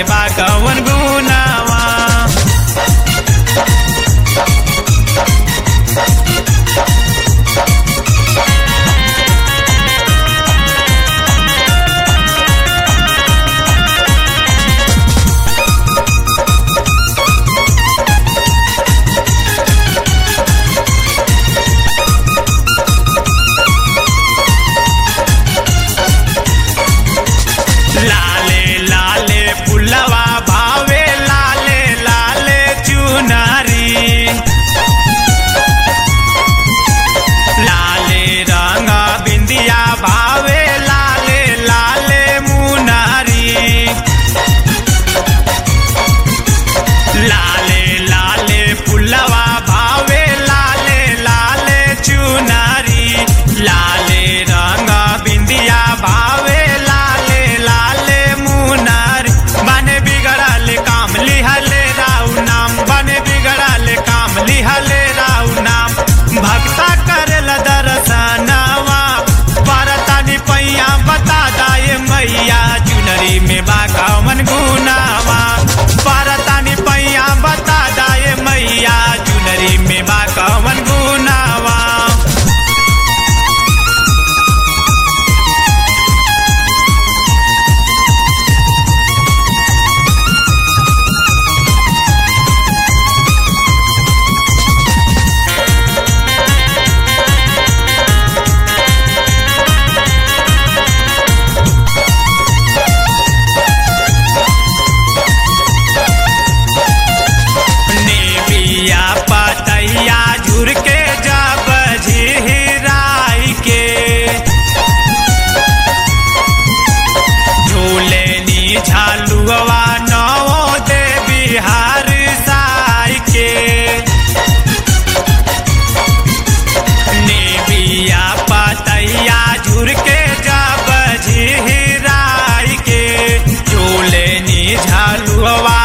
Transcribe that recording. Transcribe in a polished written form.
में बा कवन गुनावा। लाले लाले पुलवा भावे लाले लाले चुनारी, लाले रंगा बिंदिया भावे लाले लाले मुनारी, लाले लाले पुलवा भावे लाले लाले चुनारी, लाले रंगा बिंदिया भावे लिहले राउ नाम। भक्ता करेल दर्शनवा परतानी पैया बता दाए मैया चुनरी में बा कवन गुनावा। परतानी पैया बता दाए मैया चुनरी में बा कवन गुनावा। पतैया झुर के जब झिराई के झूले नी झालुआ नौ दे बिहार साई के, नेबिया पतैया झुर के जब झिराई के झूले नी झालुआ